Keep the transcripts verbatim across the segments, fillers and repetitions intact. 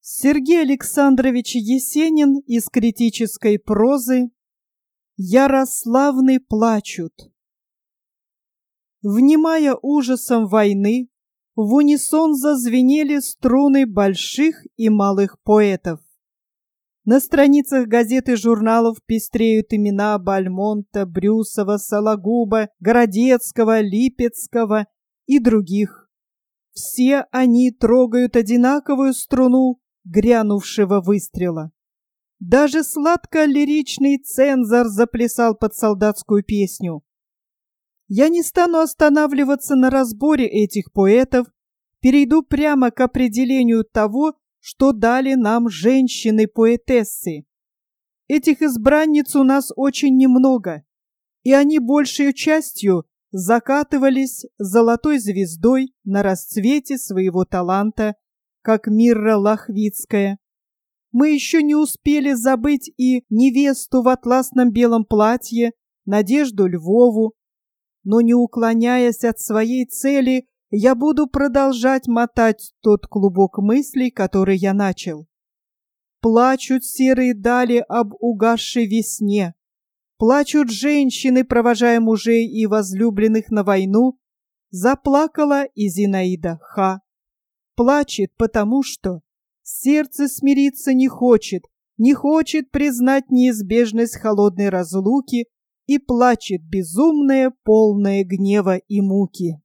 Сергей Александрович Есенин из критической прозы «Ярославны плачут». Внимая ужасом войны, в унисон зазвенели струны больших и малых поэтов. На страницах газет и журналов пестреют имена Бальмонта, Брюсова, Сологуба, Городецкого, Липецкого и других. Все они трогают одинаковую струну грянувшего выстрела. Даже сладко-лиричный цензор заплясал под солдатскую песню. Я не стану останавливаться на разборе этих поэтов, перейду прямо к определению того, что дали нам женщины-поэтессы. Этих избранниц у нас очень немного, и они большей частью закатывались золотой звездой на расцвете своего таланта, как Мирра Лохвицкая. Мы еще не успели забыть и невесту в атласном белом платье, Надежду Львову, но не уклоняясь от своей цели, я буду продолжать мотать тот клубок мыслей, который я начал. Плачут серые дали об угасшей весне, плачут женщины, провожая мужей и возлюбленных на войну, заплакала и Зинаида Х. Плачет, потому что сердце смириться не хочет, не хочет признать неизбежность холодной разлуки и плачет безумное, полное гнева и муки.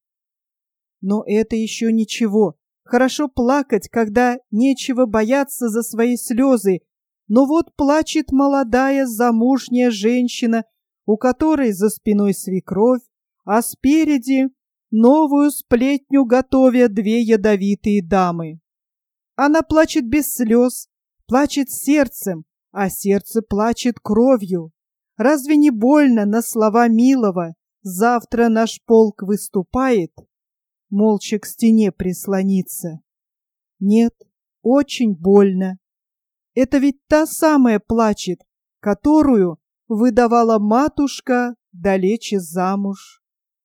Но это еще ничего. Хорошо плакать, когда нечего бояться за свои слезы, но вот плачет молодая замужняя женщина, у которой за спиной свекровь, а спереди новую сплетню готовя две ядовитые дамы. Она плачет без слез, плачет сердцем, а сердце плачет кровью. Разве не больно на слова милого «Завтра наш полк выступает» молча к стене прислониться? Нет, очень больно. Это ведь та самая плачет, которую выдавала матушка далече замуж.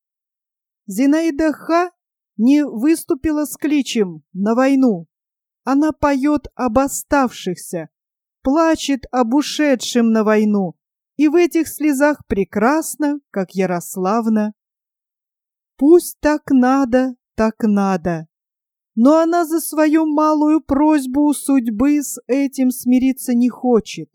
Зинаида Х. не выступила с кличем на войну. Она поет об оставшихся, плачет об ушедшем на войну, и в этих слезах прекрасно, как Ярославна. Пусть так надо, так надо. Но она за свою малую просьбу у судьбы с этим смириться не хочет.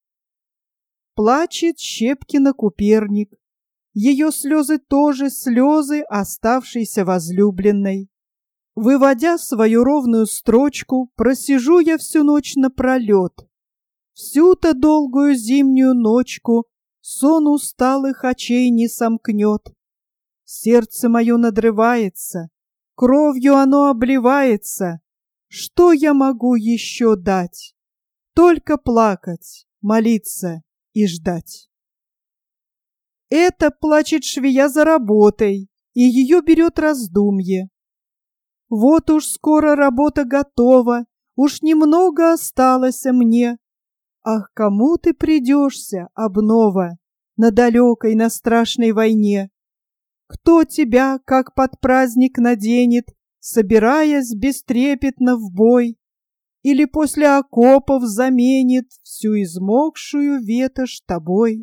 Плачет Щепкина Куперник. Ее слезы тоже слезы оставшейся возлюбленной. Выводя свою ровную строчку, просижу я всю ночь напролет. Всю-то долгую зимнюю ночку сон усталых очей не сомкнет. Сердце мое надрывается, кровью оно обливается. Что я могу еще дать? Только плакать, молиться и ждать. Это плачет швея за работой, и ее берет раздумье. Вот уж скоро работа готова, уж немного осталось мне. Ах, кому ты придешься, обнова, на далекой, на страшной войне? Кто тебя, как под праздник, наденет, собираясь бестрепетно в бой? Или после окопов заменит всю измокшую ветошь тобой?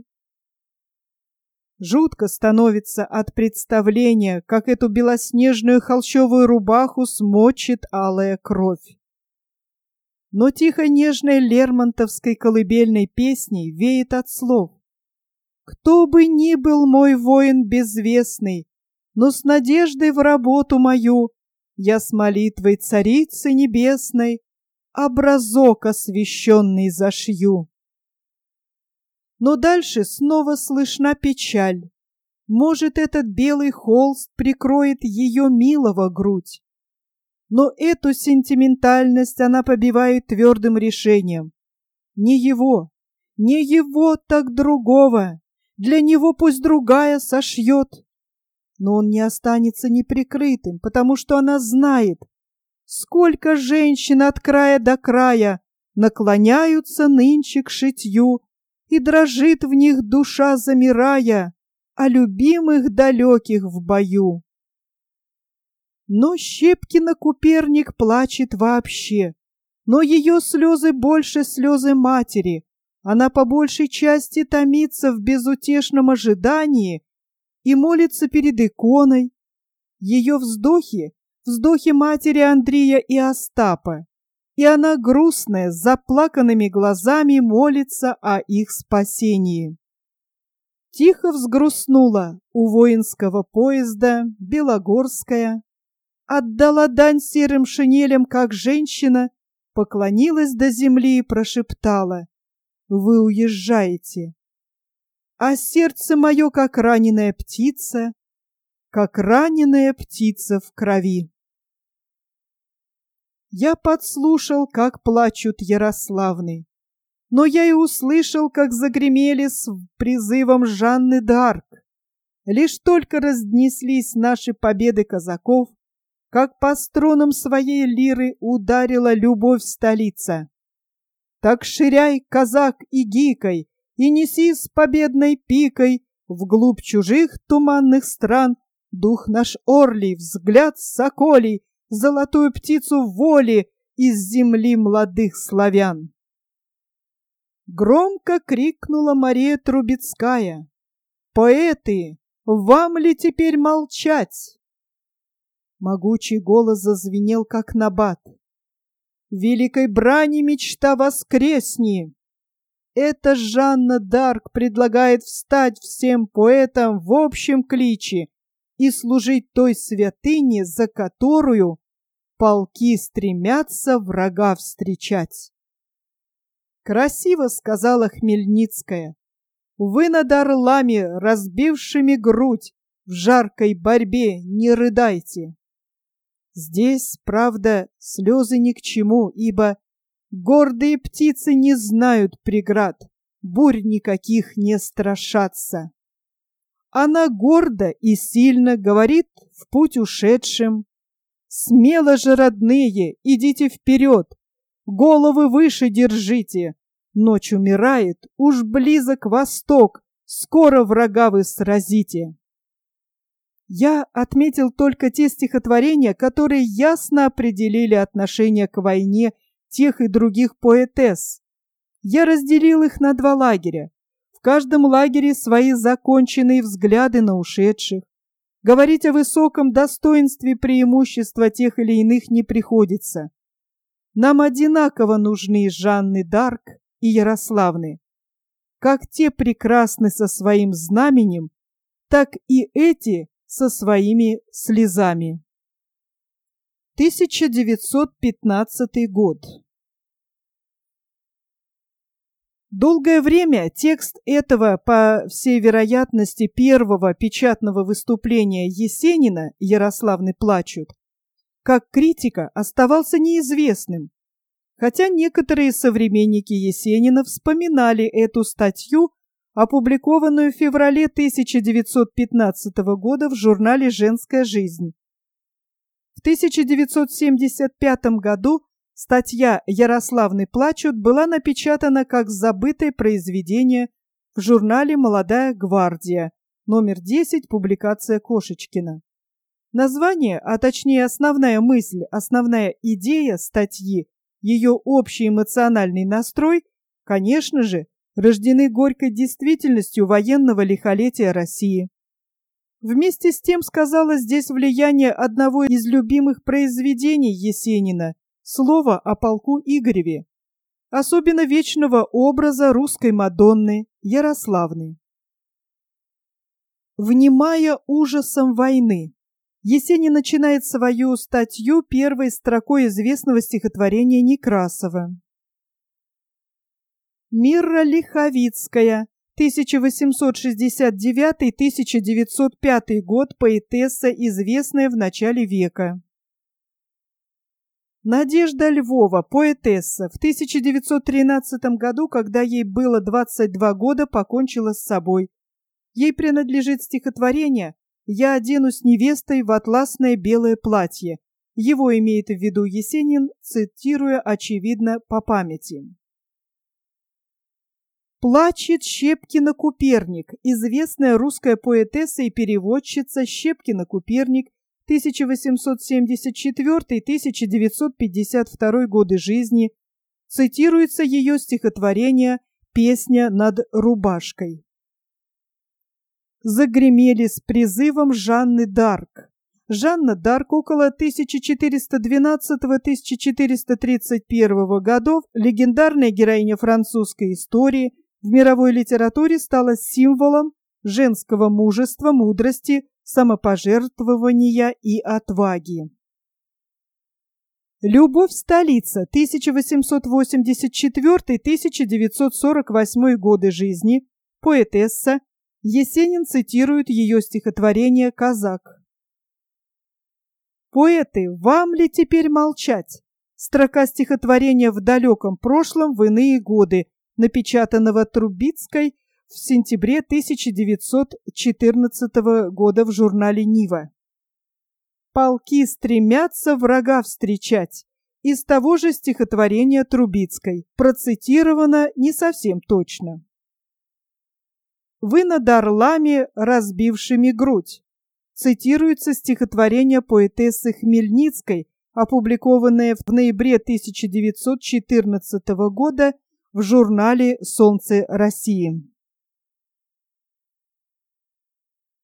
Жутко становится от представления, как эту белоснежную холщовую рубаху смочит алая кровь. Но тихо-нежной лермонтовской колыбельной песней веет от слов. Кто бы ни был мой воин безвестный, но с надеждой в работу мою я с молитвой Царицы Небесной образок освященный зашью. Но дальше снова слышна печаль. Может, этот белый холст прикроет ее милого грудь. Но эту сентиментальность она побивает твердым решением. Не его, не его, так другого. Для него пусть другая сошьет. Но он не останется неприкрытым, потому что она знает, сколько женщин от края до края наклоняются нынче к шитью, и дрожит в них душа, замирая, о любимых далеких в бою. Но Щепкина Куперник плачет вообще, Но ее слезы больше слезы матери. Она по большей части томится в безутешном ожидании и молится перед иконой. Ее вздохи — вздохи матери Андрея и Остапа, и она грустная, с заплаканными глазами молится о их спасении. Тихо взгрустнула у воинского поезда Белогорская, отдала дань серым шинелям, как женщина, поклонилась до земли и прошептала: «Вы уезжаете, а сердце мое, как раненая птица, как раненая птица в крови». Я подслушал, как плачут Ярославны, но я и услышал, как загремели с призывом Жанны д'Арк. Лишь только разнеслись наши победы казаков, как по струнам своей лиры ударила любовь столица. Так ширяй, казак, и гикой, и неси с победной пикой вглубь чужих туманных стран дух наш орлий, взгляд соколий, золотую птицу воли из земли молодых славян. Громко крикнула Мария Трубецкая: «Поэты, вам ли теперь молчать?» Могучий голос зазвенел, как набат: «Великой брани мечта воскресни! Это Жанна д'Арк предлагает встать всем поэтам в общем кличе и служить той святыне, за которую полки стремятся врага встречать». Красиво сказала Хмельницкая: «Вы над орлами, разбившими грудь, в жаркой борьбе не рыдайте». Здесь, правда, слезы ни к чему, ибо гордые птицы не знают преград, бурь никаких не страшатся. Она гордо и сильно говорит в путь ушедшим: «Смело же, родные, идите вперед, головы выше держите, ночь умирает, уж близок восток, скоро врага вы сразите». Я отметил только те стихотворения, которые ясно определили отношение к войне тех и других поэтесс. Я разделил их на два лагеря. В каждом лагере свои законченные взгляды на ушедших. Говорить о высоком достоинстве преимущества тех или иных не приходится. Нам одинаково нужны Жанны д'Арк и Ярославны. Как те прекрасны со своим знаменем, так и эти со своими слезами. тысяча девятьсот пятнадцатый год. Долгое время текст этого, по всей вероятности, первого печатного выступления Есенина «Ярославны плачут», как критика оставался неизвестным, хотя некоторые современники Есенина вспоминали эту статью, опубликованную в феврале тысяча девятьсот пятнадцатого года в журнале «Женская жизнь». В тысяча девятьсот семьдесят пятом году статья «Ярославны плачут» была напечатана как забытое произведение в журнале «Молодая гвардия», номер десять, публикация Кошечкина. Название, а точнее основная мысль, основная идея статьи, ее общий эмоциональный настрой, конечно же, рождены горькой действительностью военного лихолетия России. Вместе с тем сказалось здесь влияние одного из любимых произведений Есенина «Слово о полку Игореве», особенно вечного образа русской Мадонны Ярославны. Внимая ужасом войны, Есенин начинает свою статью первой строкой известного стихотворения Некрасова. Мирра Лиховицкая, тысяча восемьсот шестьдесят девятый — тысяча девятьсот пятый год, поэтесса, известная в начале века. Надежда Львова, поэтесса, в тысяча девятьсот тринадцатом году, когда ей было двадцать два года, покончила с собой. Ей принадлежит стихотворение «Я оденусь невестой в атласное белое платье». Его имеет в виду Есенин, цитируя, очевидно, по памяти. Плачет Щепкина-Куперник, известная русская поэтесса и переводчица Щепкина-Куперник, тысяча восемьсот семьдесят четвёртый — тысяча девятьсот пятьдесят второй годы жизни, цитируется ее стихотворение «Песня над рубашкой». Загремели с призывом Жанны д'Арк. Жанна д'Арк около тысяча четыреста двенадцатого — тысяча четыреста тридцать первого годов, легендарная героиня французской истории, в мировой литературе стала символом женского мужества, мудрости, самопожертвования и отваги. Любовь столица, тысяча восемьсот восемьдесят четвёртый — тысяча девятьсот сорок восьмой годы жизни, поэтесса. Есенин цитирует ее стихотворение «Казак». Поэты, вам ли теперь молчать? Строка стихотворения в далеком прошлом, в иные годы, напечатанного Трубицкой в сентябре тысяча девятьсот четырнадцатого года в журнале «Нива». Полки стремятся врага встречать. Из того же стихотворения Трубицкой, процитировано не совсем точно. «Вы над орлами, разбившими грудь». Цитируется стихотворение поэтессы Хмельницкой, опубликованное в ноябре тысяча девятьсот четырнадцатого года в журнале «Солнце России».